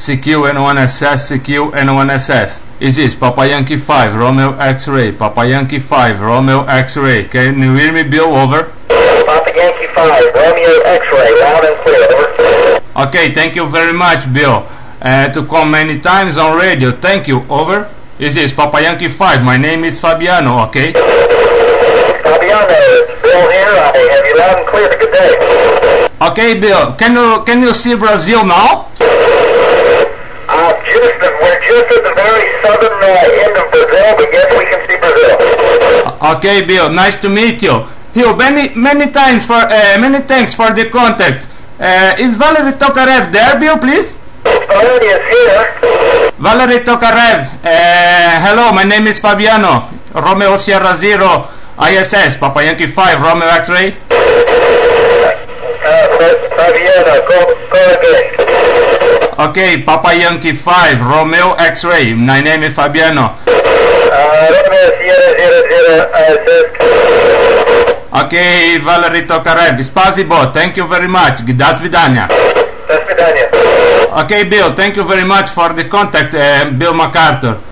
CQ N1SS, CQ N1SS. Is this Papa Yankee 5, Romeo X-Ray, Papa Yankee 5, Romeo X-Ray. Can you hear me, Bill? Over. Papa Yankee 5, Romeo X-Ray, loud and clear, over. Okay, thank you very much, Bill. To call many times on radio. Thank you, over. This is Papa Yankee 5, my name is Fabiano, okay? Fabiano, it's Bill here, I have you loud and clear, good day. Okay, Bill, can you see Brazil now? We're just at the very southern end of Brazil, but yes, we can see Brazil. Okay, Bill, nice to meet you. Bill, many thanks for the contact. Is Valery Tokarev there, Bill, please? Valery is here. Valery Tokarev, hello, my name is Fabiano, Romeo Sierra Zero, ISS, Papa Yankee 5, Romeo X-Ray. Fabiano, go again. Okay, Papa Yankee 5, Romeo X-Ray, my name is Fabiano. Romeo Sierra Zero, ISS. Okay, Valery Tokarev, spasibo, thank you very much, do svidania. До свидания. Okay, Bill, thank you very much for the contact, Bill MacArthur.